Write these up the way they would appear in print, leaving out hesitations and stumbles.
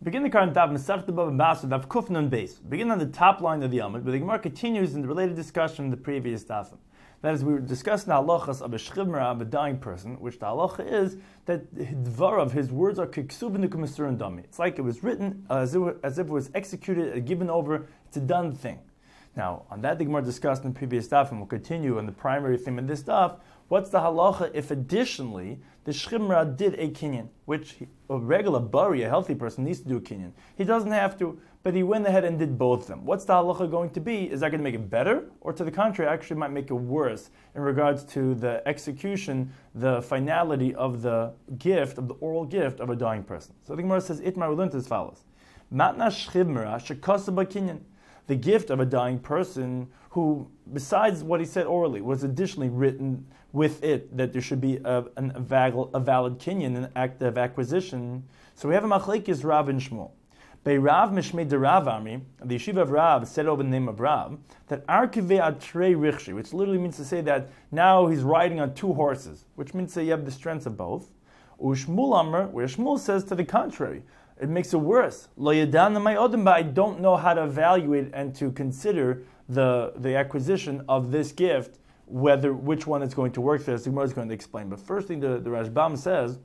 Begin the current Daf Masechta Bava Basra Daf Kuf Nun Beis. Begin on the top line of the Amud, but the Gemara continues in the related discussion of the previous Dafim. That is, we were discussing the halachas of a shchivra of a dying person, which the halacha is that dvarav, his words are kiksuv nukumasur and dami. It's like it was written as if it was executed, given over. It's a done thing. Now, on that the Gemara discussed in the previous Daf, and we'll continue on the primary theme of this Daf. What's the halacha if additionally the shchimra did a kinyan, which a regular bari, a healthy person, needs to do a kinyan. He doesn't have to, but he went ahead and did both of them. What's the halacha going to be? Is that going to make it better? Or to the contrary, actually might make it worse in regards to the execution, the finality of the gift, of the oral gift of a dying person. So the Gemara says, Itmar we learned as follows. Matna shchimra shekasaba kinyan. The gift of a dying person who, besides what he said orally, was additionally written with it that there should be a valid kinyan, an act of acquisition. So we have a machlekes Rav and Shmuel. Bei Rav Mishmei de Rav Ami, the yeshiva of Rav said over the name of Rav, that Arkivei Atrei Richshi, which literally means to say that now he's riding on two horses, which means that you have the strength of both. Ushmul Amr, where Shmuel says to the contrary, it makes it worse. Lo yadana my odem, but I don't know how to evaluate and to consider the acquisition of this gift, which one is going to work for us. The Gemara is going to explain. But first thing the Rashbam says,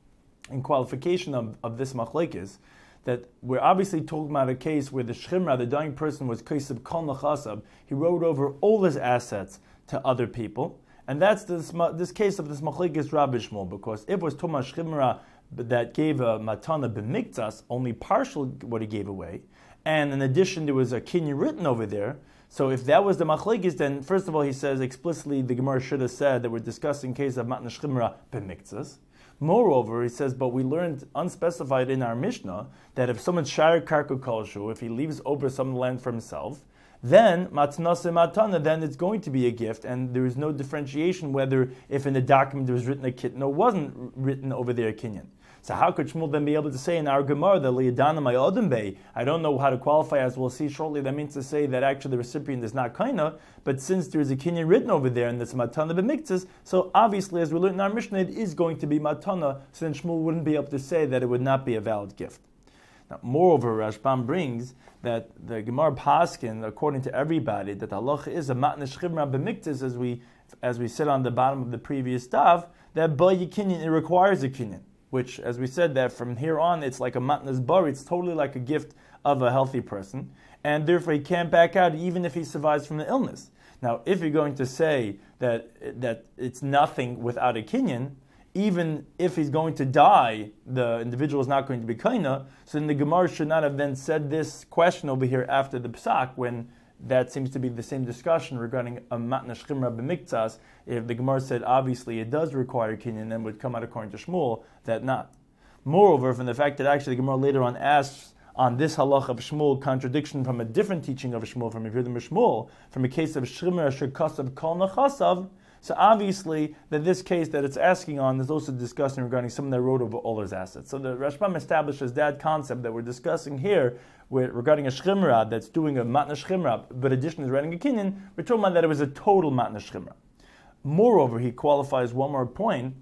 in qualification of this machlekes, that we're obviously talking about a case where the shchimra, the dying person, was kaisab kol nachasab. He wrote over all his assets to other people. And that's this case of this machlekes Rabbi Shmuel, because if it was Toma shchimra that gave a matana b'miktas, only partial what he gave away, and in addition there was a kinyan written over there. So if that was the machlekes, then first of all he says explicitly the Gemara should have said that we're discussing case of matna shchimra b'miktas. Moreover, he says, but we learned unspecified in our Mishnah that if someone's shayar karku kolshu, if he leaves over some land for himself, then matnase matana, then it's going to be a gift, and there is no differentiation whether if in the document there was written a kitna or wasn't written over there a kinyan. So how could Shmuel then be able to say in our Gemara that liyadana ma'odem bei? I don't know how to qualify, as we'll see shortly. That means to say that actually the recipient is not kaina, but since there is a kinyan written over there and it's matana b'miktzas, so obviously as we learned in our Mishnah, it is going to be matana. So then Shmuel wouldn't be able to say that it would not be a valid gift. Now, moreover, Rashbam brings that the Gemara Paskin, according to everybody, that the halacha is a matna shchimra b'miktzas, as we said on the bottom of the previous daf, that by kinyan it requires a kinyan, which, as we said, that from here on, it's like a matnas bar, it's totally like a gift of a healthy person, and therefore he can't back out even if he survives from the illness. Now, if you're going to say that it's nothing without a kinyan, even if he's going to die, the individual is not going to be kaina, so then the Gemara should not have then said this question over here after the psak, when that seems to be the same discussion regarding a matna shchimra b'miktzas. If the Gemara said obviously it does require kinyan, then would come out according to Shmuel that not. Moreover, from the fact that actually the Gemara later on asks on this halach of Shmuel contradiction from a different teaching of Shmuel, from Yehudim Shmuel, from a case of shchimra shekasav kol nachasav. So obviously that this case that it's asking on is also discussing regarding someone that wrote over all his assets. So the Rashbam establishes that concept that we're discussing here regarding a shchimra that's doing a matna shchimra, but additionally is writing a kinyan, we're talking about that it was a total matna shchimra. Moreover, he qualifies one more point,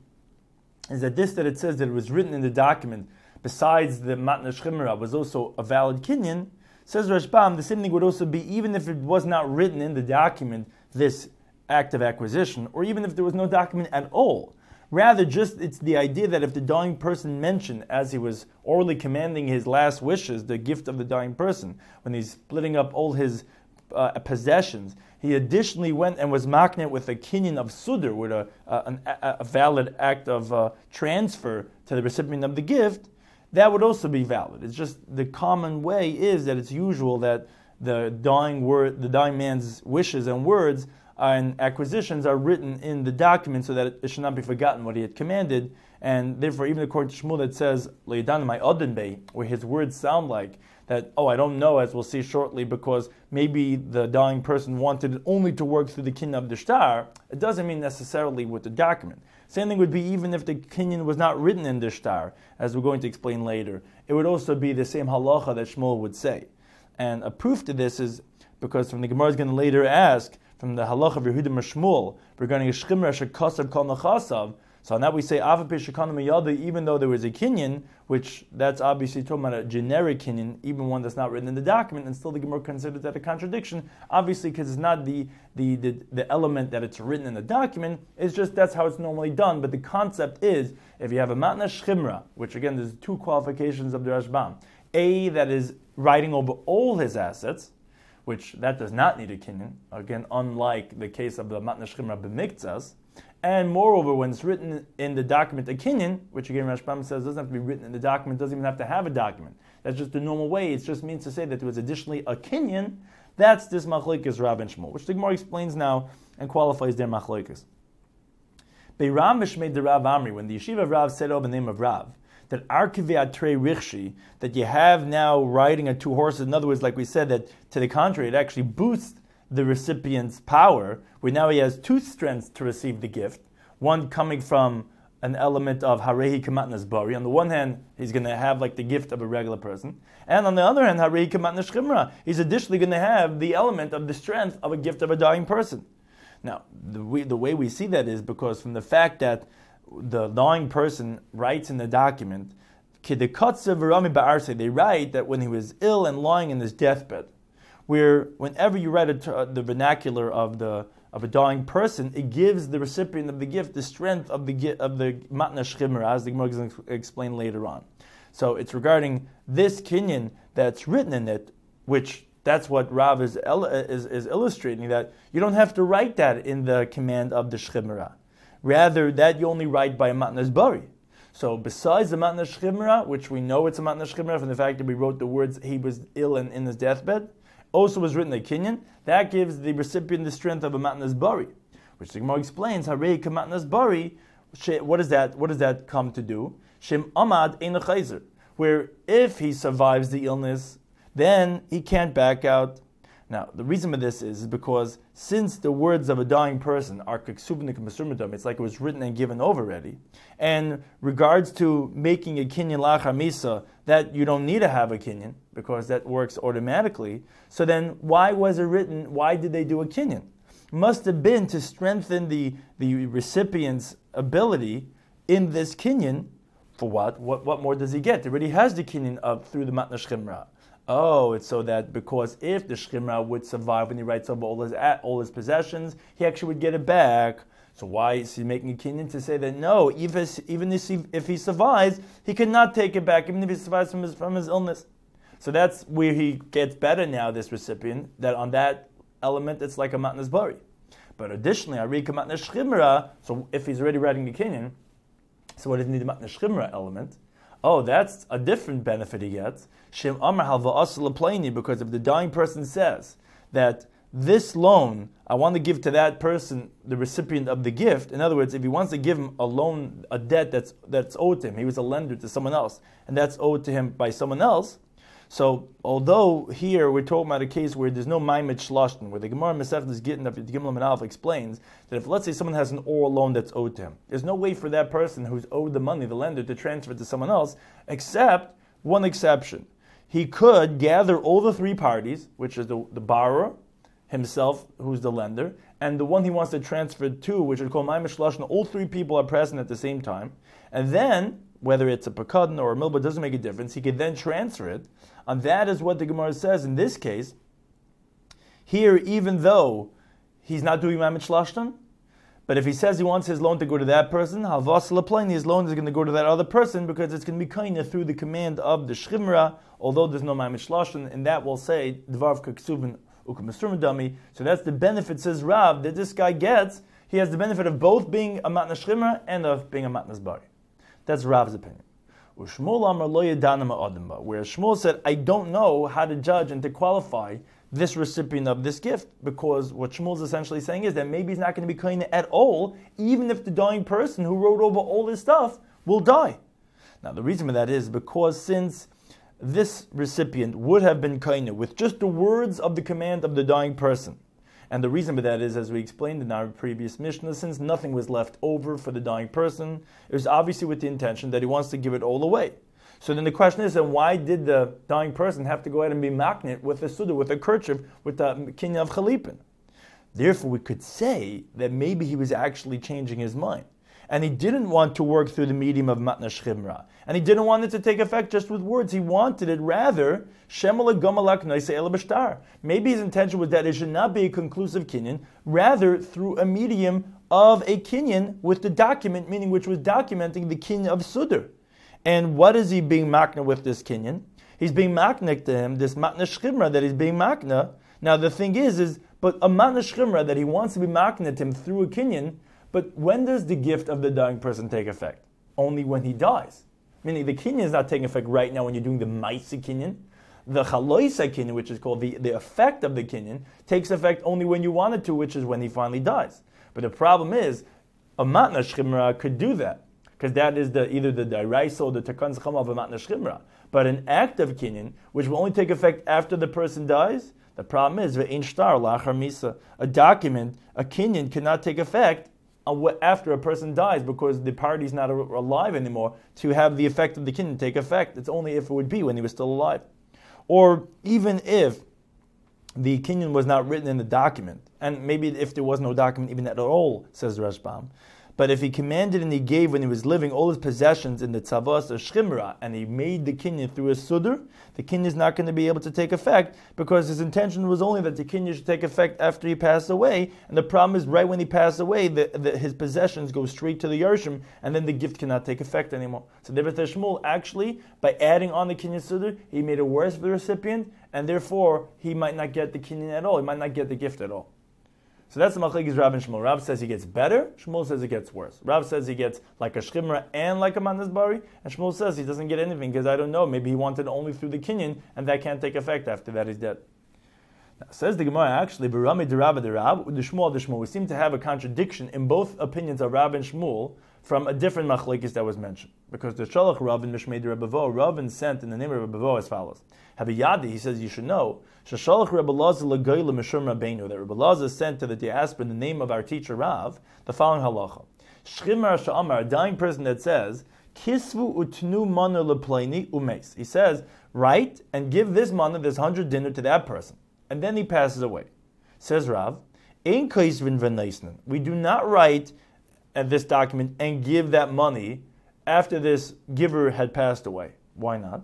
is that this that it says that it was written in the document, besides the matna shchimra, was also a valid kinyan. Says Rashbam, the same thing would also be even if it was not written in the document, this act of acquisition, or even if there was no document at all. Rather, just it's the idea that if the dying person mentioned, as he was orally commanding his last wishes, the gift of the dying person, when he's splitting up all his possessions, he additionally went and was maknet with a kinyan of sudr, with a valid act of transfer to the recipient of the gift, that would also be valid. It's just the common way is that it's usual that the dying man's wishes and words and acquisitions are written in the document so that it should not be forgotten what he had commanded, and therefore even according to Shmuel that says Leidan my odin bay, where his words sound like that, I don't know, as we'll see shortly, because maybe the dying person wanted it only to work through the kinyan of the shtar, it doesn't mean necessarily with the document. Same thing would be even if the kinyan was not written in the shtar, as we're going to explain later. It would also be the same halacha that Shmuel would say. And a proof to this is because from the Gemara is going to later ask, from the halach of Yehudim Shmuel regarding a shchimra shekasav kol nachasav, So now we say even though there was a kinyan, which that's obviously talking about a generic kinyan, even one that's not written in the document, and still the Gemara considers that a contradiction, obviously because it's not the element that it's written in the document, it's just that's how it's normally done. But the concept is, if you have a matna shchimra, which again there's two qualifications of the Rashbam, A, that is writing over all his assets, which that does not need a kinyan, again unlike the case of the matna shchimra b'miktzas. And moreover, when it's written in the document a kinyan, which again Rashbam says doesn't have to be written in the document, doesn't even have to have a document. That's just the normal way. It just means to say that there was additionally a kinyan. That's this machlokes Rav and Shmuel, which the Gemara explains now and qualifies their machlokes. Beiram mishmei de Rav Amri, when the yeshiva of Rav said over the name of Rav, that arkivi atrei richshi, that you have now riding on two horses. In other words, like we said, that to the contrary, it actually boosts the recipient's power, where now he has two strengths to receive the gift. One coming from an element of harehi kamatnas bari. On the one hand, he's going to have like the gift of a regular person, and on the other hand, harehi kamatnas shchimra. He's additionally going to have the element of the strength of a gift of a dying person. Now, the way we see that is because from the fact that the dying person writes in the document, they write that when he was ill and lying in his deathbed, where whenever you write the vernacular of a dying person, it gives the recipient of the gift the strength of the matna shchimra, as the Gemara is going to explain later on. So it's regarding this kinyan that's written in it, which that's what Rav is illustrating, that you don't have to write that in the command of the shchimra. Rather, that you only write by a matnas bari. So besides the matna shchimra, which we know it's a matna shchimra from the fact that we wrote the words he was ill and in his deathbed, also was written a kinyan, that gives the recipient the strength of a matnas bari, which the Gemara explains, harei kamatnas bari, what does that come to do? Shem amad ein chayzer, where if he survives the illness, then he can't back out. Now, the reason for this is because since the words of a dying person are keksubnik mesurmadam, it's like it was written and given over already. And regards to making a kinyan lachar misa, that you don't need to have a kinyan because that works automatically. So then, why was it written? Why did they do a kinyan? Must have been to strengthen the recipient's ability in this kinyan. For what? What more does he get? He already has the kinyan through the matna shchimra. Oh, it's so that because if the shchimra would survive when he writes over all his possessions, he actually would get it back. So why is he making a kinyan to say that no, even if he survives, he cannot take it back, even if he survives from his illness? So that's where he gets better now, this recipient, that on that element it's like a matnas bari. But additionally, arika matnas shchimra, so if he's already writing a kinyan, so what does he need the matnas shchimra element? Oh, that's a different benefit he gets. Shem Amar Halva Asla Plaini, because if the dying person says that this loan I want to give to that person, the recipient of the gift. In other words, if he wants to give him a loan, a debt that's owed to him, he was a lender to someone else, and that's owed to him by someone else. So, although here we're talking about a case where there's no maimed shloshten, where the Gemara Masechtas Gittin of the Gimel and Aleph explains that if, let's say, someone has an oral loan that's owed to him, there's no way for that person who's owed the money, the lender, to transfer it to someone else, except one exception. He could gather all the three parties, which is the borrower, himself, who's the lender, and the one he wants to transfer it to, which is called maimed shloshten. All three people are present at the same time, and then whether it's a pekadon or a milba, doesn't make a difference. He could then transfer it. And that is what the Gemara says in this case. Here, even though he's not doing maimed shloshten, but if he says he wants his loan to go to that person, halvas leplaini, his loan is going to go to that other person because it's going to be kinda through the command of the shchimra, although there's no maimed shloshten, and that will say dvar keksuvin u'kemesurmadami. So that's the benefit, says Rav, that this guy gets. He has the benefit of both being a matnas shchimra and of being a matnas bari. That's Rav's opinion. Whereas Shmuel said, I don't know how to judge and to qualify this recipient of this gift, because what Shmuel's essentially saying is that maybe he's not going to be kind at all, even if the dying person who wrote over all this stuff will die. Now the reason for that is because since this recipient would have been kind with just the words of the command of the dying person, and the reason for that is, as we explained in our previous Mishnah, since nothing was left over for the dying person, it was obviously with the intention that he wants to give it all away. So then the question is, then why did the dying person have to go ahead and be maknit with a suda, with a kerchief, with the kinyan of chalipin? Therefore, we could say that maybe he was actually changing his mind. and he didn't want to work through the medium of matna shchimra, and he didn't want it to take effect just with words. He wanted it rather maybe his intention was that it should not be a conclusive kinyan, rather through a medium of a kinyan with the document, meaning which was documenting the kinyan of sudr. And what is he being makna with this kinyan? He's being makna to him, this matna shchimra that he's being makna. Now the thing is but a matna shchimra that he wants to be makna to him through a kinyan, but when does the gift of the dying person take effect? Only when he dies. Meaning the kinyan is not taking effect right now when you're doing the maisi kinyan. The chaloisa kinyan, which is called the effect of the kinyan, takes effect only when you want it to, which is when he finally dies. But the problem is, a matna shchimra could do that, because that is either the daraisa or the takan zchama of a matna shchimra. But an act of kinyan, which will only take effect after the person dies, the problem is, ve'ein shtar lachar misa. A document, a kinyan, cannot take effect after a person dies because the party is not alive anymore to have the effect of the kinyan take effect. It's only if it would be when he was still alive. Or even if the kinyan was not written in the document, and maybe if there was no document even at all, says Rashbam, but if he commanded and he gave when he was living all his possessions in the tzavos or shchimra, and he made the kinyan through a sudr, the kinyan is not going to be able to take effect because his intention was only that the kinyan should take effect after he passed away. And the problem is, right when he passed away, his possessions go straight to the yarshim, and then the gift cannot take effect anymore. So David Shmuel actually, by adding on the kinyan sudr, he made it worse for the recipient, and therefore he might not get the kinyan at all. He might not get the gift at all. So that's the machlekes Rav and Shmuel. Rav says he gets better, Shmuel says he gets worse. Rav says he gets like a shchimra and like a matnas bari, and Shmuel says he doesn't get anything because I don't know, maybe he wanted only through the kinyan, and that can't take effect after that he's dead. Now, says the Gemara actually, Barami de Rav de Rav, the Shmuel, we seem to have a contradiction in both opinions of Rav and Shmuel from a different machlekes that was mentioned. Because the Shalach Rav and Mishmei de Rabbevo, Rav sent in the name of Rabbevo as follows. Haviyadi, he says you should know, Shashalach Rebbe Lazar L'Goyla Mishum Rabbeinu, that Rebbe Lazar sent to the diaspora in the name of our teacher Rav, the following halacha. Shchimar Sha'amar, a dying person that says, Kisvu utnu mana leplaini umes. He says, write and give this mana, this 100 dinar to that person. And then he passes away. Says Rav, Ein kaisvin v'naisnan. We do not write at this document and give that money after this giver had passed away. Why not?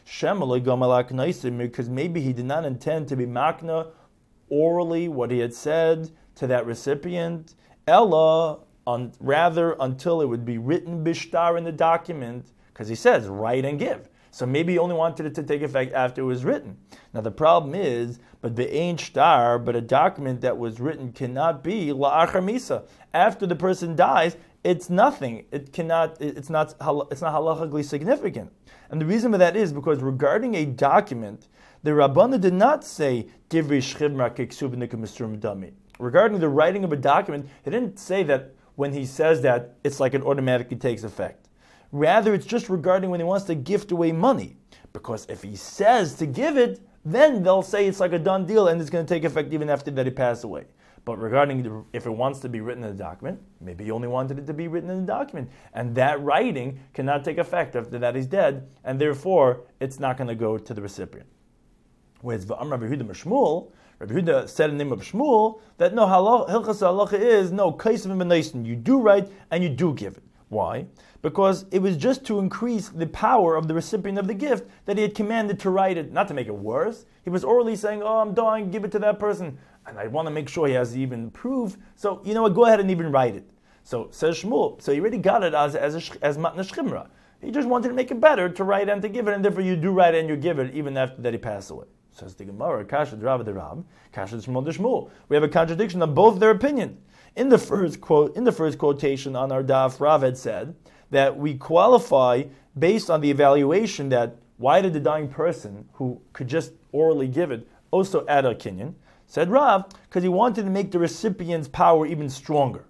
Because maybe he did not intend to be makna orally what he had said to that recipient, ella, rather until it would be written bishtar in the document, because he says write and give. So maybe he only wanted it to take effect after it was written. Now the problem is, but be'ein shtar, but a document that was written cannot be la'achar misa. After the person dies, it's nothing. It's not halachically significant. And the reason for that is because regarding a document, the Rabbana did not say divrei shchimra keksub nikamisrum dami. Regarding the writing of a document, he didn't say that when he says that it's like it automatically takes effect. Rather, it's just regarding when he wants to gift away money. Because if he says to give it, then they'll say it's like a done deal and it's going to take effect even after that he passed away. But regarding if it wants to be written in the document, maybe he only wanted it to be written in the document. And that writing cannot take effect after that he's dead, and therefore it's not going to go to the recipient. Whereas Rabbi Yehuda said in the name of Shmuel that no, Hilchas Halacha is, no, Kaisvim B'Naisen, you do write and you do give it. Why? Because it was just to increase the power of the recipient of the gift that he had commanded to write it, not to make it worse. He was orally saying, oh, I'm dying, give it to that person. And I want to make sure he has even proof. So, you know what, go ahead and even write it. So, says Shmuel, so he already got it as matna shchimra. He just wanted to make it better to write and to give it, and therefore you do write and you give it even after that he passed away. Says the Gemara, Kasha Rav de Rab, Kasha Shmuel de Shmuel. We have a contradiction of both their opinion. In the first quotation on our daf, Rav had said that we qualify based on the evaluation that why did the dying person who could just orally give it also add a kinyan? Said Rav, because he wanted to make the recipient's power even stronger.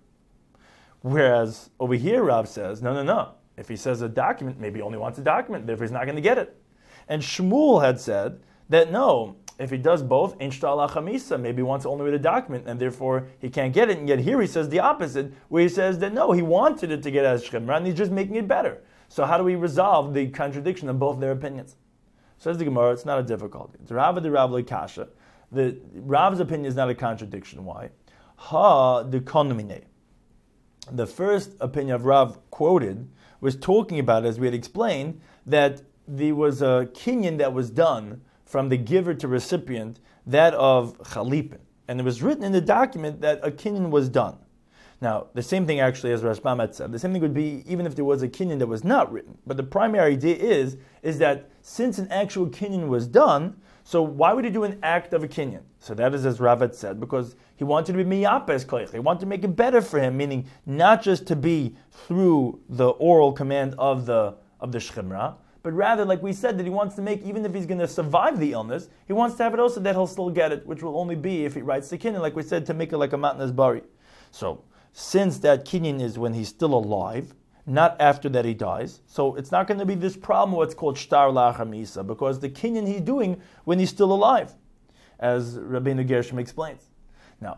Whereas over here Rav says, no. If he says a document, maybe he only wants a document, therefore he's not going to get it. And Shmuel had said that no, if he does both, maybe he wants to only read a document, and therefore he can't get it. And yet here he says the opposite, where he says that no, he wanted it to get as shchimra, and he's just making it better. So how do we resolve the contradiction of both their opinions? Says the Gemara, it's not a difficulty. It's Rav de Rav Kasha. The Rav's opinion is not a contradiction. Why? Ha de konumine. the first opinion of Rav quoted was talking about, as we had explained, that there was a kinyan that was done from the giver to recipient, that of chalipin. And it was written in the document that a kinyan was done. Now, the same thing actually as Rashbam had said. The same thing would be even if there was a kinyan that was not written. But the primary idea is that since an actual kinyan was done, so why would he do an act of a kinyan? So that is as Rav had said, because he wanted to be miyapes koich. He wanted to make it better for him, meaning not just to be through the oral command of the shchimra, but rather, like we said, that he wants to make, even if he's going to survive the illness, he wants to have it also that he'll still get it, which will only be if he writes the kinyan, like we said, to make it like a matnas bari. So, since that kinyan is when he's still alive, not after that he dies, so it's not going to be this problem, what's called shtar la'achar misa, because the kinyan he's doing when he's still alive, as Rabbeinu Gershom explains. Now,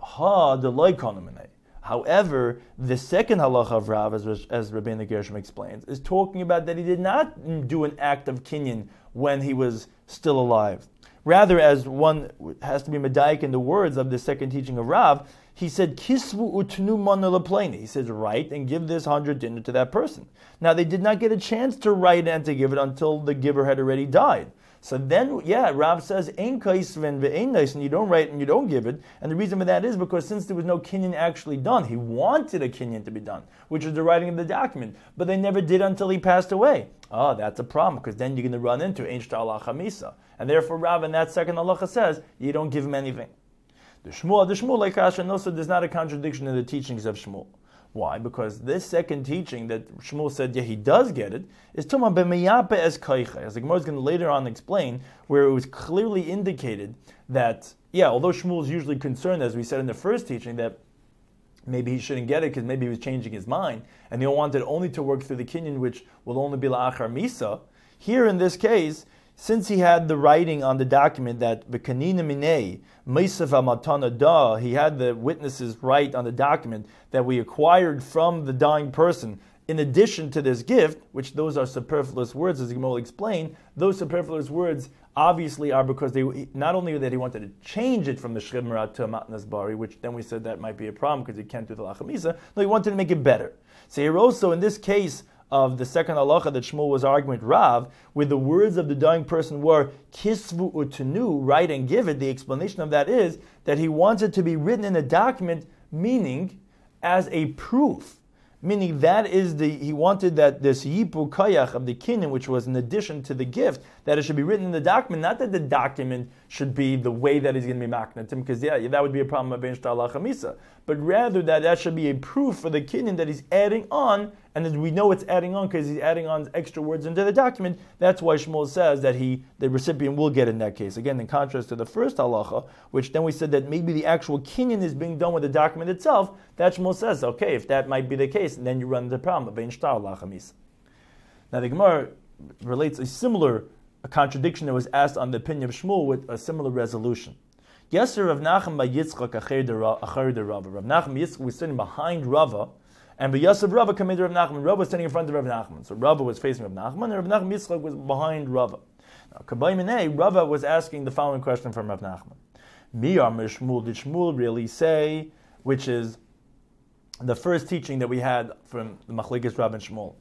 however, the second halacha of Rav, as Rabbeinu Gershom explains, is talking about that he did not do an act of kinyan when he was still alive. Rather, as one has to be medayik in the words of the second teaching of Rav, he said, Kisvu utnu mana lepleni. He says, write and give this 100 dinar to that person. Now, they did not get a chance to write and to give it until the giver had already died. So then, Rav says, Ein kaisven ve'ein nice, and you don't write and you don't give it. And the reason for that is because since there was no kinyan actually done, he wanted a kinyan to be done, which is the writing of the document. But they never did until he passed away. Oh, that's a problem, because then you're going to run into Ein shtar la'achar misa. And therefore, Rav in that second halacha says, you don't give him anything. The Shmuel like Asher, no, so there's not a contradiction in the teachings of Shmuel. Why? Because this second teaching that Shmuel said, he does get it, is Tuma b'meyape es kaicha. As the Gemara is going to later on explain, where it was clearly indicated that, although Shmuel is usually concerned, as we said in the first teaching, that maybe he shouldn't get it because maybe he was changing his mind, and he wanted only to work through the kinyan, which will only be la'achar misa. Here in this case, since he had the writing on the document that v'kanina minei meisav matana da, he had the witnesses write on the document that we acquired from the dying person, in addition to this gift, which those are superfluous words, as Gemara will explain. Those superfluous words obviously are because they not only that he wanted to change it from the shchimra to a matnas bari, which then we said that might be a problem because he can't do the la'achar misa. No, he wanted to make it better. So here also in this case of the second halacha that Shmuel was arguing with Rav, where the words of the dying person were kisvu utenu, write and give it, the explanation of that is that he wants it to be written in a document, meaning as a proof. Meaning that is he wanted that this yipu kayach of the kinyan, which was in addition to the gift, that it should be written in the document, not that the document should be the way that he's going to be maknatim, because that would be a problem of Ein shtar la'achar misa, but rather that should be a proof for the kinyan that he's adding on, and as we know it's adding on because he's adding on extra words into the document. That's why Shmuel says that the recipient will get in that case. Again, in contrast to the first halacha, which then we said that maybe the actual kinyan is being done with the document itself, that Shmuel says, okay, if that might be the case, then you run into the problem of Ein shtar la'achar misa. Now the Gemara relates a similar contradiction that was asked on the opinion of Shmuel with a similar resolution. Yeser Rav Nachman by Yitzchak acher de Rava. Rav Nachman Yitzchak was sitting behind Rava, and by Yosef Rava came into Rav Nachman. Rava was standing in front of Rav Nachman. So Rava was facing Rav Nachman, and Rav Nachman Yitzchak was behind Rava. Now, Kabay Minei, Rava was asking the following question from Rav Nachman. Miyar Shmuel, did Shmuel really say, which is the first teaching that we had from the Machlekes Rav and Shmuel.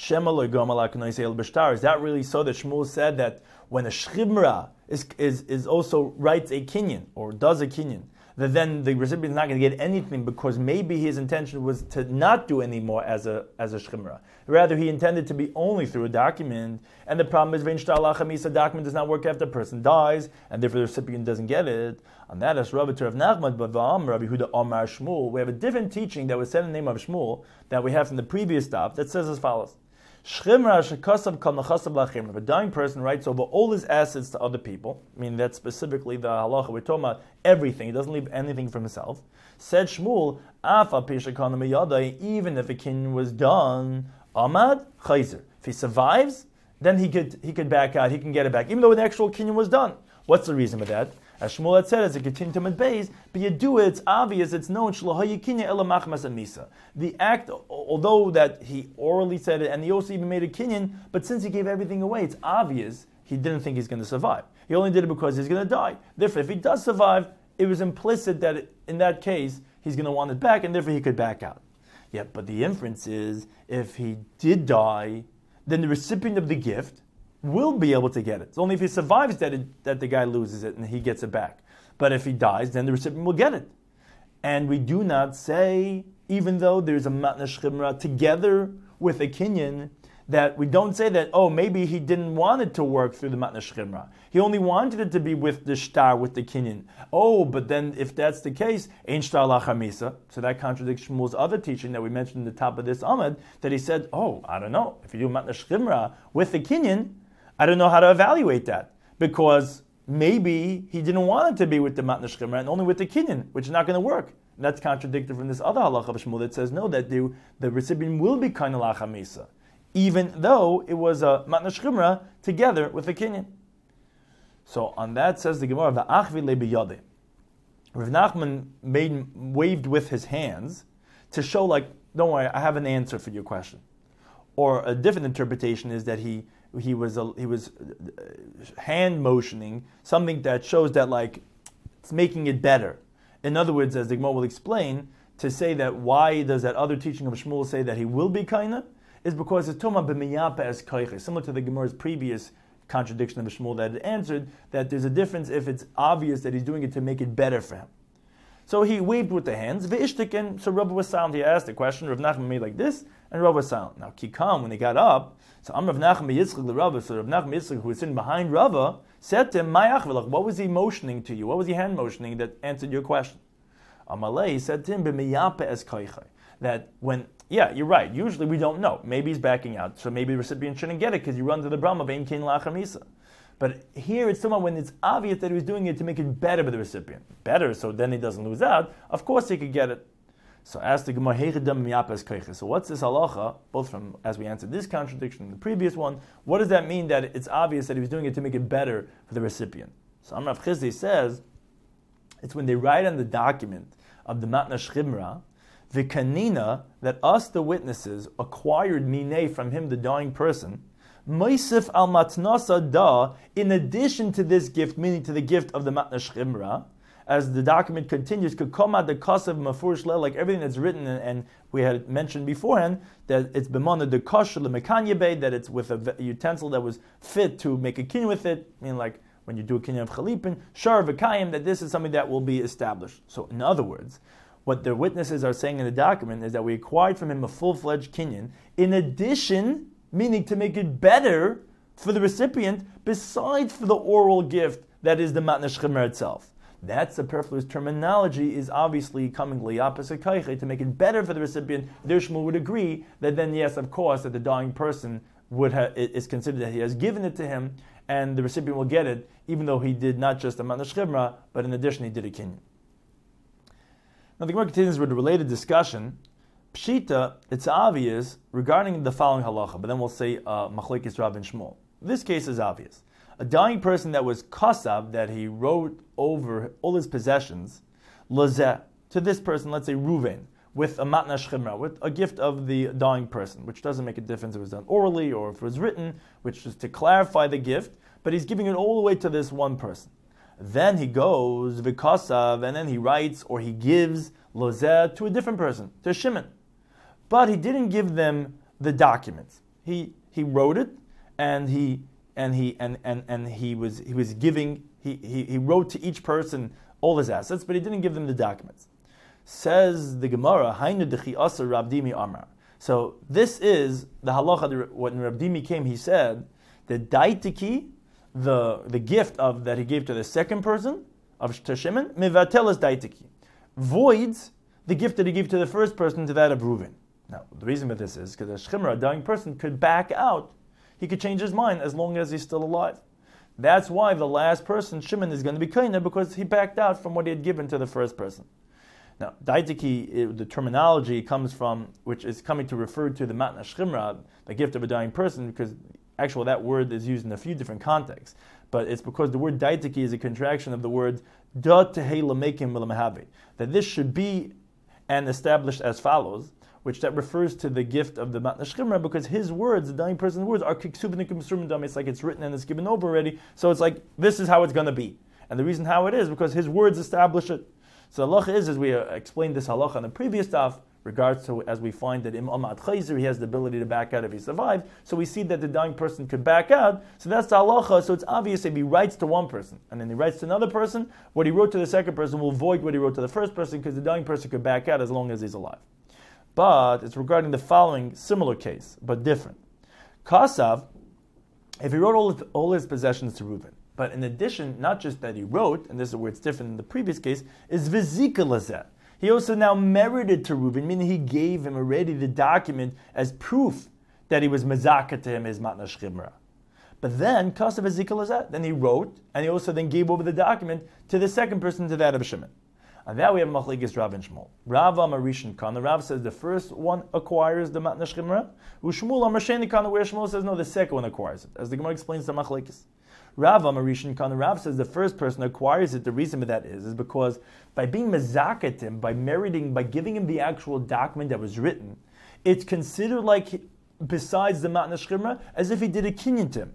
Is that really so that Shmuel said that when a shchimra is also writes a kinyan or does a kinyan, that then the recipient is not going to get anything because maybe his intention was to not do any more as a shchimra. Rather, he intended to be only through a document, and the problem is Ein shtar la'achar misa document does not work after a person dies, and therefore the recipient doesn't get it. On that, as Rabbi Rav Nachman, Rabbi Huda Amar Shmuel, we have a different teaching that was said in the name of Shmuel that we have from the previous stop that says as follows. If a dying person writes over all his assets to other people, I mean that's specifically the halacha, we're talking about everything, he doesn't leave anything for himself. Said Shmuel, even if a kinyan was done, Amad Chayzer. If he survives, then he could back out, he can get it back, even though the actual kinyan was done. What's the reason for that? As Shmuel had said, as a continued Beis, but you do it, it's obvious, it's known, the act, although that he orally said it, and he also even made a kinyan, but since he gave everything away, it's obvious he didn't think he's going to survive. He only did it because he's going to die. Therefore, if he does survive, it was implicit that in that case, he's going to want it back, and therefore he could back out. Yeah, but the inference is, if he did die, then the recipient of the gift will be able to get it. It's only if he survives that the guy loses it and he gets it back. But if he dies, then the recipient will get it. And we do not say, even though there's a matna shchimra together with a kinyan, that we don't say that, oh, maybe he didn't want it to work through the matna shchimra. He only wanted it to be with the shtar, with the kinyan. Oh, but then if that's the case, ein shtar lachamisa. So that contradicts Shmuel's other teaching that we mentioned at the top of this Amud, that he said, oh, I don't know, if you do matna shchimra with the kinyan, I don't know how to evaluate that, because maybe he didn't want it to be with the matna shchimra and only with the kinyan, which is not going to work. And that's contradicted from this other halacha of Shmuel that says, no, that the recipient will be kaina lachamisa, even though it was a matna shchimra together with the kinyan. So on that says the Gemara, v'achvi lebiyadeh. Rav Nachman waved with his hands to show, like, don't worry, I have an answer for your question. Or a different interpretation is that he was hand motioning, something that shows that, like, it's making it better. In other words, as the Gemara will explain, to say that why does that other teaching of Shmuel say that he will be kaina, is because it's toma b'miyapa as kaiche, similar to the Gemara's previous contradiction of Shmuel that it answered, that there's a difference if it's obvious that he's doing it to make it better for him. So he waved with the hands, v'ishtikin, so Rav was silent. He asked the question, Rav Nachman made like this, and Rav was silent. Now, Kikam, when he got up, so Rav Nachman Yitzchak l'Rava, so Rav Nachman Yitzchak, who was sitting behind Rava, said to him, Mayach, what was he motioning to you? What was he hand motioning that answered your question? Amalei said to him, b'miyapa es kaichai, that when, yeah, you're right, usually we don't know. Maybe he's backing out, so maybe the recipient shouldn't get it because you run to the Brahma, vein kin lachamisa. But here it's someone when it's obvious that he was doing it to make it better for the recipient. Better, so then he doesn't lose out. Of course he could get it. So ask the Gemara, so what's this halacha, both from, as we answered this contradiction and the previous one, what does that mean that it's obvious that he was doing it to make it better for the recipient? So Amrav Chizdi says, it's when they write on the document of the Matna Shchimra, the kanina, that us, the witnesses, acquired mineh from him, the dying person, Moisif al matnasa da, in addition to this gift, meaning to the gift of the Matna Shchimra, as the document continues, kukoma de kasav mafurish le, like everything that's written, and we had mentioned beforehand, that it's b'mana de kosher lemekanyebe, that it's with a utensil that was fit to make a kinyan with it, meaning like when you do a kinyan of chalipin, shar v'kayim, that this is something that will be established. So in other words, what the witnesses are saying in the document is that we acquired from him a full-fledged kinyan, in addition, meaning to make it better for the recipient, besides for the oral gift that is the Matna Shchimra itself. That superfluous terminology is obviously coming liyapes kaiche, to make it better for the recipient. Der Shmuel would agree that then, yes, of course, that the dying person is considered that he has given it to him, and the recipient will get it, even though he did not just a Matna Shchimra, but in addition he did a kinyan. Now the Gemara continues with a related discussion. Pshita, it's obvious regarding the following halacha, but then we'll say machlekes Rav and Shmuel. This case is obvious. A dying person that was kasav, that he wrote over all his possessions, lazeh, to this person, let's say Ruven, with a matna shchimra, with a gift of the dying person, which doesn't make a difference if it was done orally or if it was written, which is to clarify the gift, but he's giving it all the way to this one person. Then he goes v'kasav, and then he writes or he gives lazeh to a different person, to Shimon. But he didn't give them the documents. He wrote it, and he was giving. He wrote to each person all his assets, but he didn't give them the documents. Says the Gemara, Hainu dechi asa Rav Dimi Amar. So this is the halacha. When Rav Dimi came, he said the daitiki, the gift of that he gave to the second person of Shimon, mivatelas daitiki, voids the gift that he gave to the first person to that of Reuven. Now, the reason for this is because a shchimra, a dying person, could back out. He could change his mind as long as he's still alive. That's why the last person, Shimon, is going to be kaina, because he backed out from what he had given to the first person. Now, daitiki, the terminology comes from, which is coming to refer to the matna shchimra, the gift of a dying person, because actually that word is used in a few different contexts. But it's because the word daitiki is a contraction of the word da tehei lamekim v'lamahavi, that this should be and established as follows, which that refers to the gift of the Matna Shchimra, because his words, the dying person's words, are it's like it's written and it's given over already, so it's like, this is how it's going to be. And the reason how it is, because his words establish it. So the halacha is, as we explained this halacha in the previous stuff, regards to, as we find that Im Amat Chayzer, he has the ability to back out if he survived. So we see that the dying person could back out. So that's the halacha. So it's obvious if he writes to one person and then he writes to another person, what he wrote to the second person will void what he wrote to the first person, because the dying person could back out as long as he's alive. But it's regarding the following similar case, but different. Kasav, if he wrote all his possessions to Reuven, but in addition, not just that he wrote, and this is where it's different in the previous case, is vizika lazeh. He also now merited to Reuven, meaning he gave him already the document as proof that he was mezaka to him his matna shchimra. But then, kasav vizika lazeh, then he wrote, and he also then gave over the document to the second person, to that of Shimon. And now we have machlekes Rav and Shmuel. Rav Amar Rishon Kana, Rav says the first one acquires the matna shchimra. U'Shmuel Amar Sheni Kana, where Shmuel says no, the second one acquires it. As the Gemara explains the machlekes. Rav Amar Rishon Kana, Rav says the first person acquires it. The reason for that is because by being mezaket him, by meriting, by giving him the actual document that was written, it's considered like, besides the matna shchimra, as if he did a kinyan to him.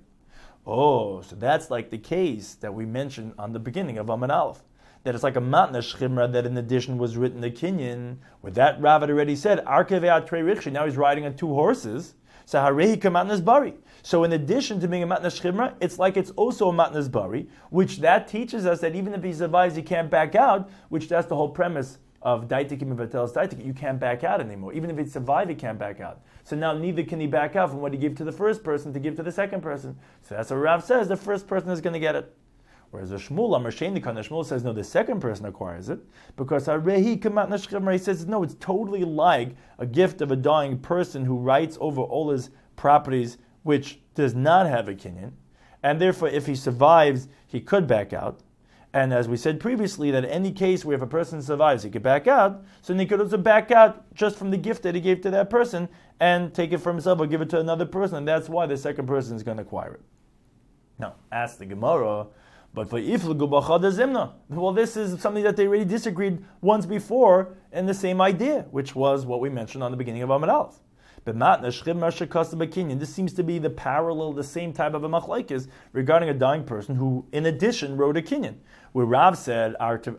Oh, so that's like the case that we mentioned on the beginning of Amud Aleph. That it's like a matna shchimra that in addition was written a kinyan, where that Rav had already said, Arkevei Atrei Rikshi, now he's riding on two horses, so Harehi Kamatnas Bari. So in addition to being a matna shchimra, it's like it's also a matnas bari, which that teaches us that even if he survives, he can't back out, which that's the whole premise of daitikim and vatelis daitikim. You can't back out anymore. Even if he survives, he can't back out. So now neither can he back out from what he gave to the first person to give to the second person. So that's what Rav says, the first person is going to get it. Whereas the Shmuel, Amar Sheni Kana, Shmuel says, no, the second person acquires it, because Harehi Kamatnas Shchimra, he says, no, it's totally like a gift of a dying person who writes over all his properties, which does not have a kinyan, and therefore if he survives, he could back out. And as we said previously, that in any case where if a person survives, he could back out, so then he could also back out just from the gift that he gave to that person and take it for himself or give it to another person, and that's why the second person is going to acquire it. Now, ask the Gemara, but for iflugu b'chada zimna, well, this is something that they already disagreed once before in the same idea, which was what we mentioned on the beginning of Amud Aleph. This seems to be the parallel, the same type of a machlekes regarding a dying person who, in addition, wrote a kinyan. Where Rav said,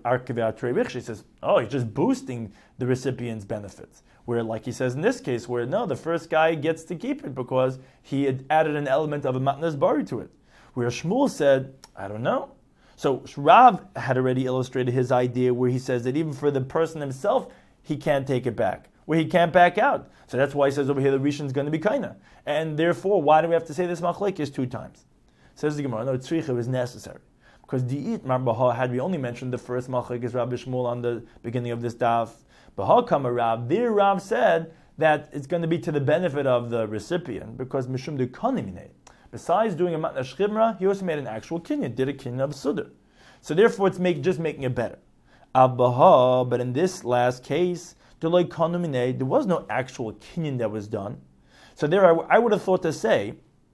he says, oh, he's just boosting the recipient's benefits. Where, like he says in this case, where no, the first guy gets to keep it because he had added an element of a matnas bari to it. Where Shmuel said, I don't know. So Rav had already illustrated his idea where he says that even for the person himself, he can't take it back, where he can't back out. So that's why he says over here the Rishon is going to be kaina. And therefore, why do we have to say this machlekes 2 times? Says the Gemara, no, tzricha is necessary. Because di'it marbaha, had we only mentioned the first machlekes Rabbi Shmuel on the beginning of this daf, baha kama Rav, there Rav said that it's going to be to the benefit of the recipient, because mishum de kanimine. Besides doing a matna shchimra, he also made an actual kinyan, did a kinyan of sudar. So therefore it's just making it better. Abaha, but in this last case, there was no actual kinyan that was done. So there I would have thought to say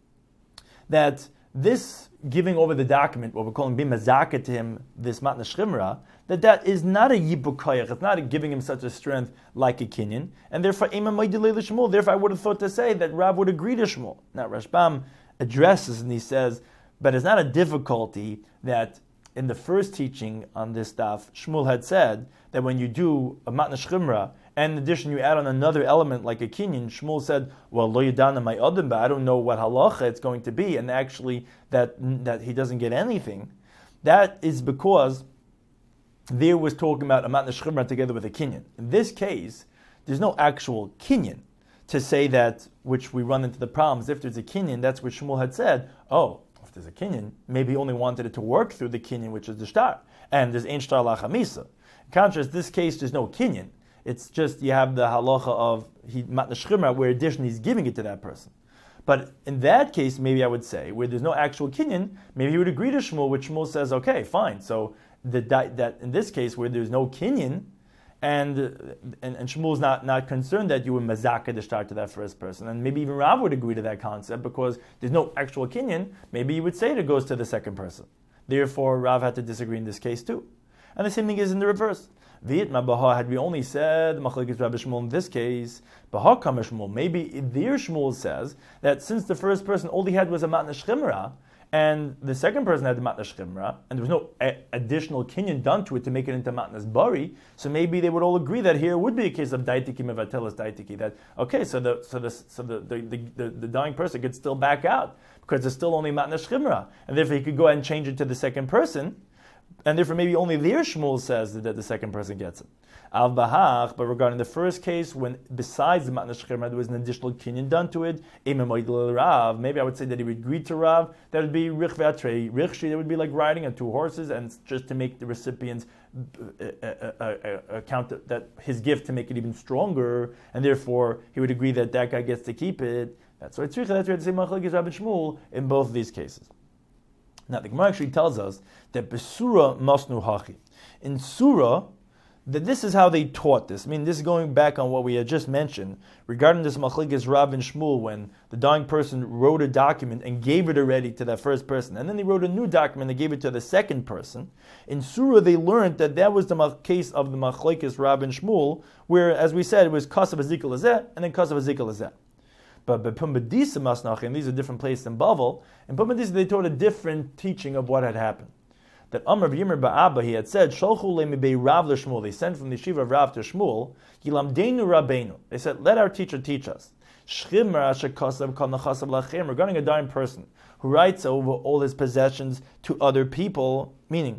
that this giving over the document, what we're calling bimazaka to him, this matna shchimra, that is not a yibuk koyach, it's not giving him such a strength like a kinyan, and therefore therefore I would have thought to say that Rav would agree to Shmuel. Now Rashbam addresses and he says, but it's not a difficulty that in the first teaching on this daf, Shmuel had said that when you do a matna shchimra, and in addition you add on another element like a kinyan, Shmuel said, well, lo yadana my adam, but I don't know what halacha it's going to be, and actually that he doesn't get anything. That is because there was talking about a matna shchimra together with a kinyan. In this case, there's no actual kinyan to say that, which we run into the problems. If there's a kinyan, that's what Shmuel had said, oh, if there's a kinyan, maybe he only wanted it to work through the kinyan, which is the shtar. And there's ein shtar la chamisa. In contrast, this case, there's no kinyan. It's just you have the halacha of matna shchimra, where in addition he's giving it to that person. But in that case, maybe I would say, where there's no actual kinyan, maybe he would agree to Shmuel, which Shmuel says, okay, fine. So that in this case, where there's no kinyan, and Shmuel's not concerned that you were mazaka the shtar to that first person. And maybe even Rav would agree to that concept because there's no actual kinyan. Maybe he would say it goes to the second person. Therefore, Rav had to disagree in this case too. And the same thing is in the reverse. V'itma baha, had we only said machlekes Rabbi Shmuel in this case, baha kama Shmuel, maybe there Shmuel says that since the first person all he had was a matna shchimra, and the second person had the matnas chimra, and there was no additional kinyan done to it to make it into matnas bari. So maybe they would all agree that here would be a case of daitiki mevatelas daitiki. That okay, so the dying person could still back out because there's still only matnas chimra, and therefore he could go ahead and change it to the second person, and therefore maybe only there Shmuel says that the second person gets it. Al bahach, but regarding the first case, when besides the matnas chimra there was an additional kinyan done to it, Rav, maybe I would say that he would agree to Rav, that would be rich ve'atrei, richshi, that would be like riding on two horses, and just to make the recipient's account that his gift to make it even stronger, and therefore he would agree that that guy gets to keep it. That's why tzricha, that's why the same machlokes Rav and Shmuel in both of these cases. Now the Gemara actually tells us that besura masnu hachi. In surah, that this is how they taught this. I mean, this is going back on what we had just mentioned regarding this machlokes Rav and Shmuel, when the dying person wrote a document and gave it already to that first person, and then they wrote a new document and gave it to the second person. In surah, they learned that was the case of the machlokes Rav and Shmuel, where, as we said, it was kasav azikal azeh and then kasav azikal azeh. But Pumbedisa Masnachim, these are different places than Bavel. In Pumbedisa, they taught a different teaching of what had happened. That Amr Yimir Ba'aba, he had said, Sholchu le'mibei Rav l'Shmuel. They sent from the yeshiva of Rav to Shmuel. Yilamdeinu Rabbeinu. They said, let our teacher teach us. Shchimar asher kasav kal nachasav lachem. Regarding a dying person who writes over all his possessions to other people, meaning,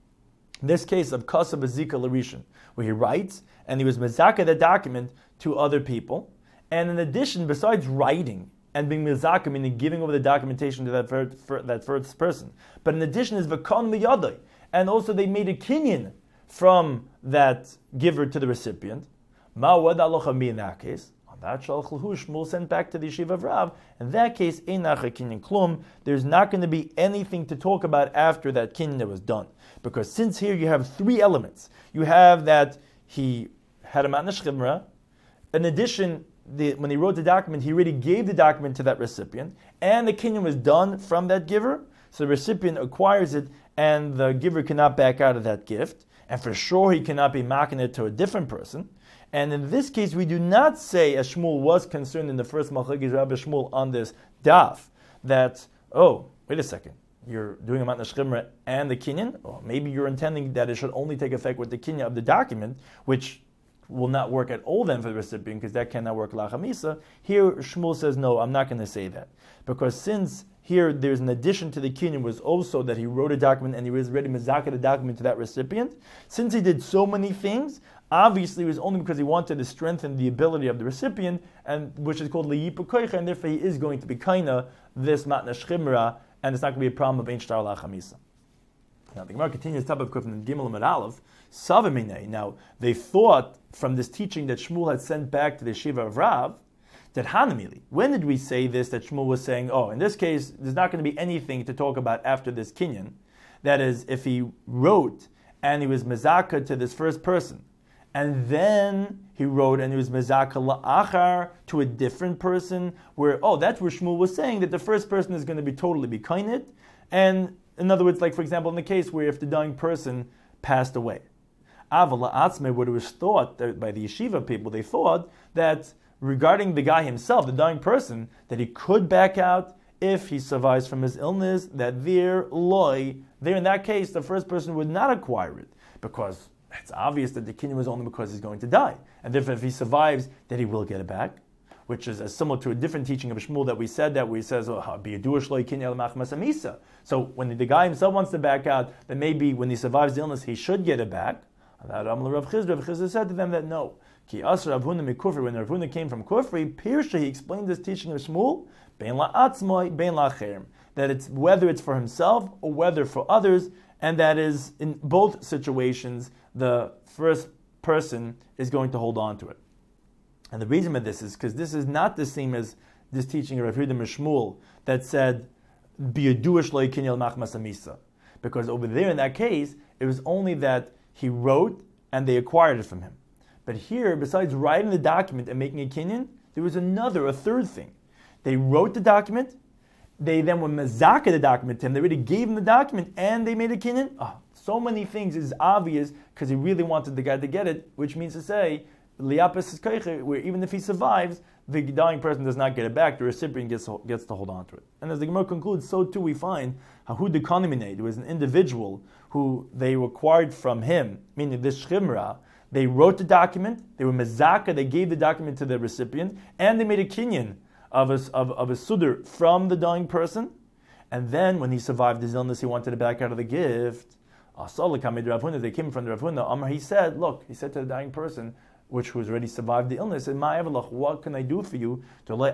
in this case of kasav azika l'rishon, where he writes and he was mezaka the document to other people. And in addition, besides writing and being mizaka, meaning giving over the documentation to that first person, but in addition is v'kon miyadai, and also they made a kinyan from that giver to the recipient. Ma wad alocha mi in that case? On that shalchul Shmuel sent back to the yeshiva of Rav. In that case, einach a kinyan klum. There's not going to be anything to talk about after that kinyan that was done, because since here you have three elements. You have that he had a matnas chimra. In addition, when he wrote the document, he already gave the document to that recipient, and the kinyan was done from that giver, so the recipient acquires it, and the giver cannot back out of that gift, and for sure he cannot be marking it to a different person. And in this case, we do not say, as Shmuel was concerned in the first machlokes Rabbi Shmuel on this daf, that, oh, wait a second, you're doing a matnas chimra and the kinyan, or maybe you're intending that it should only take effect with the kinyan of the document, which will not work at all then for the recipient, because that cannot work lachamisa. Here Shmuel says, no, I'm not going to say that. Because since here there's an addition to the kinyan was also that he wrote a document and he was ready mizaka the document to that recipient, since he did so many things, obviously it was only because he wanted to strengthen the ability of the recipient, and which is called liyipa koicha, and therefore he is going to be kaina this matnas chimra, and it's not going to be a problem of ein shtar lachamisa. Now the Gemara continues, Tab of Kufn Gimel Amud Aleph, Savimine. Now they thought from this teaching that Shmuel had sent back to the yeshiva of Rav, that Hanamili. When did we say this? That Shmuel was saying, oh, in this case, there's not going to be anything to talk about after this kinyan. That is, if he wrote and he was mezaka to this first person, and then he wrote and he was mezaka la'achar to a different person, where, oh, that's where Shmuel was saying that the first person is going to be totally be kainit, and in other words, like for example, in the case where if the dying person passed away. Avala Atzme, what it was thought by the yeshiva people, they thought that regarding the guy himself, the dying person, that he could back out if he survives from his illness, that there in that case, the first person would not acquire it, because it's obvious that the kinyan was only because he's going to die. And therefore, if he survives, that he will get it back, which is as similar to a different teaching of Shmuel that we said, that where he says, so when the guy himself wants to back out, then maybe when he survives the illness, he should get it back. Rav Chizra said to them that no. When Rav Huna came from Kufri, Pirsha, he explained this teaching of Shmuel, that it's whether it's for himself or whether for others, and that is in both situations, the first person is going to hold on to it. And the reason for this is because this is not the same as this teaching of Rav Yehuda Shmuel that said, because over there in that case, it was only that he wrote and they acquired it from him. But here, besides writing the document and making a kinyan, there was a third thing. They wrote the document, they then were mezaka the document to him, they already gave him the document, and they made a kinyan. So many things is obvious because he really wanted the guy to get it, which means to say, liyapes kaiche, where even if he survives, the dying person does not get it back. The recipient gets to hold on to it. And as the Gemara concludes, so too we find Hahud Econominate, who is an individual who they required from him, meaning this Shchimra, they wrote the document, they were mezaka, they gave the document to the recipient, and they made a kinyan of a sudr from the dying person. And then when he survived his illness, he wanted it back out of the gift. They came from the Rav Huna. Amar, he said to the dying person, which was already survived the illness, and what can I do for you? You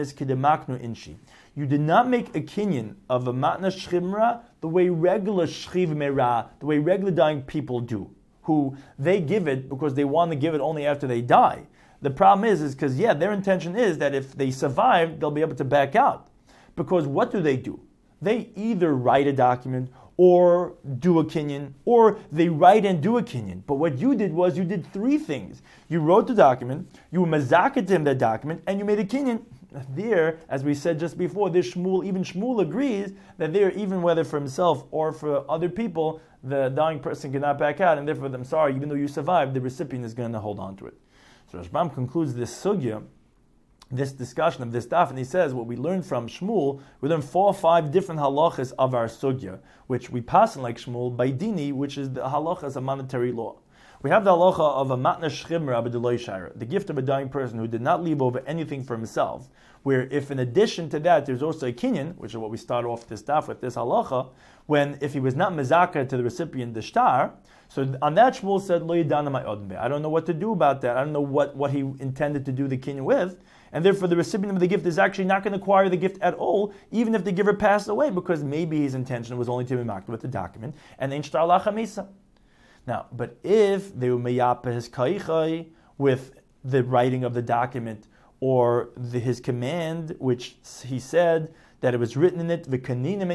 did not make a kinyan of a matna shchimra the way regular shchiv merah, the way regular dying people do, who they give it because they want to give it only after they die. The problem is because their intention is that if they survive, they'll be able to back out. Because what do? They either write a document or do a kinyan, or they write and do a kinyan. But what you did was you did three things. You wrote the document, you were mazaket him that document, and you made a kinyan. There, as we said just before, even Shmuel agrees that there, even whether for himself or for other people, the dying person cannot back out, and therefore, I'm sorry, even though you survived, the recipient is going to hold on to it. So Rashbam concludes this sugya, this discussion of this daf, and he says what we learned from Shmuel, we learned 4 or 5 different halachas of our sugya, which we pass in like Shmuel by dini, which is the halachas of monetary law. We have the halacha of a matna shchimra b'deloi shayra, the gift of a dying person who did not leave over anything for himself, where if in addition to that there's also a kinyan, which is what we start off this daf with, this halacha, when if he was not mezaka to the recipient the shtar, so on that Shmuel said, Lo yidana my odbe. I don't know what to do about that. I don't know what he intended to do the kinyan with. And therefore the recipient of the gift is actually not going to acquire the gift at all, even if the giver passed away, because maybe his intention was only to be marked with the document, and ein shtar lachamisa. Now, but if they were meyapa his kaichai with the writing of the document, or his command, which he said that it was written in it, they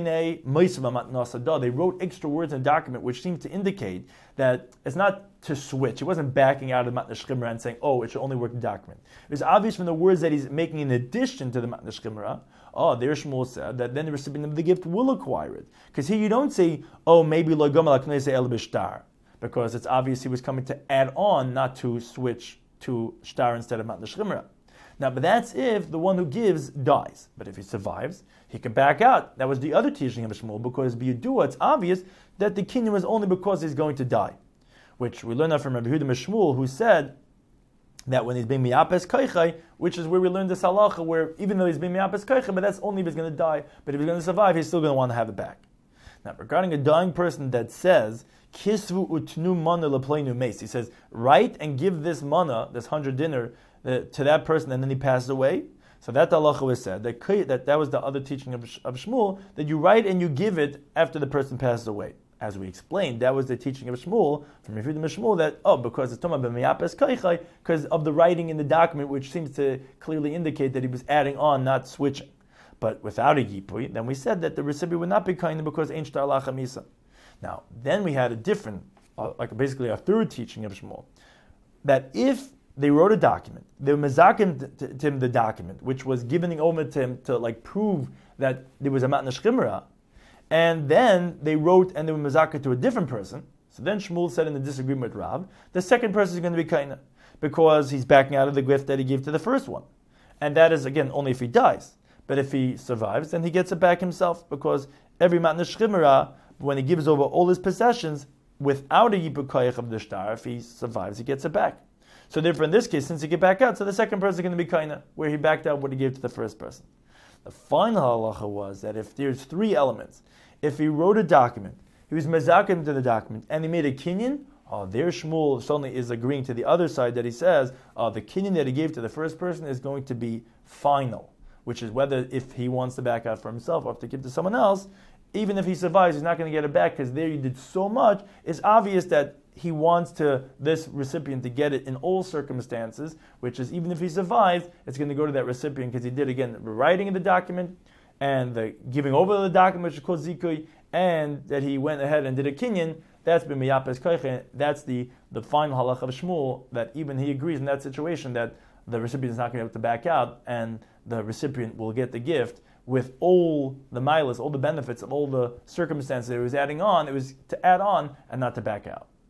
wrote extra words in the document, which seemed to indicate that it's not to switch. It wasn't backing out of the Matna Shchimra and saying, it should only work in the document. It was obvious from the words that he's making in addition to the Matna Shchimra. There Shmuel said that then the recipient of the gift will acquire it. Because here you don't say, maybe lo gomel haknei el b'shtar, because it's obvious he was coming to add on, not to switch to shtar instead of Matna Shchimra. Now, but that's if the one who gives dies. But if he survives, he can back out. That was the other teaching of Shmuel, because b'yedua, it's obvious that the kinyan was only because he's going to die. Which we learn that from Rabbi Yehuda Shmuel, who said that when he's being miyapes kaichai, which is where we learned this halacha, where even though he's being miyapes kaichai, but that's only if he's going to die. But if he's going to survive, he's still going to want to have it back. Now, regarding a dying person that says, kisvu utnu mana lepleinu meis, he says, write and give this mana, this 100 dinar, to that person, and then he passes away. So that halacha was said, that was the other teaching of Shmuel, that you write and you give it after the person passes away. As we explained, that was the teaching of Shmuel, from Yehuda Shmuel, that, because it's Tumah b'miyapes kaichai, because of the writing in the document, which seems to clearly indicate that he was adding on, not switching. But without a yipui, then we said that the recipient would not be kind because ein shtar lachamisa. Now, then we had a different, basically a third teaching of Shmuel, that if they wrote a document, they were mezakim to him the document, which was giving over to him to prove that there was a matna shchimra, and then they wrote and they were mezaka to a different person. So then Shmuel said in the disagreement with Rav, the second person is going to be kaina, because he's backing out of the gift that he gave to the first one. And that is, again, only if he dies. But if he survives, then he gets it back himself, because every matna shchimra, when he gives over all his possessions, without a yipuk koyach of the shtar, if he survives, he gets it back. So therefore, in this case, since he can back out, so the second person is going to be kaina, where he backed out what he gave to the first person. The final halacha was that if there's 3 elements, if he wrote a document, he was mezakim to the document, and he made a kinyan, there Shmuel suddenly is agreeing to the other side that he says, the kinyan that he gave to the first person is going to be final, which is whether if he wants to back out for himself or to give to someone else, even if he survives, he's not going to get it back, because there you did so much. It's obvious that he wants this recipient to get it in all circumstances, which is even if he survives, it's going to go to that recipient, because he did, again, the writing of the document, and the giving over the document, which is called zikui, and that he went ahead and did a kinyan. That's been miyapes kaiche. That's the final halach of Shmuel, that even he agrees in that situation that the recipient is not going to be able to back out, and the recipient will get the gift with all the milas, all the benefits of all the circumstances that he was adding on. It was to add on and not to back out.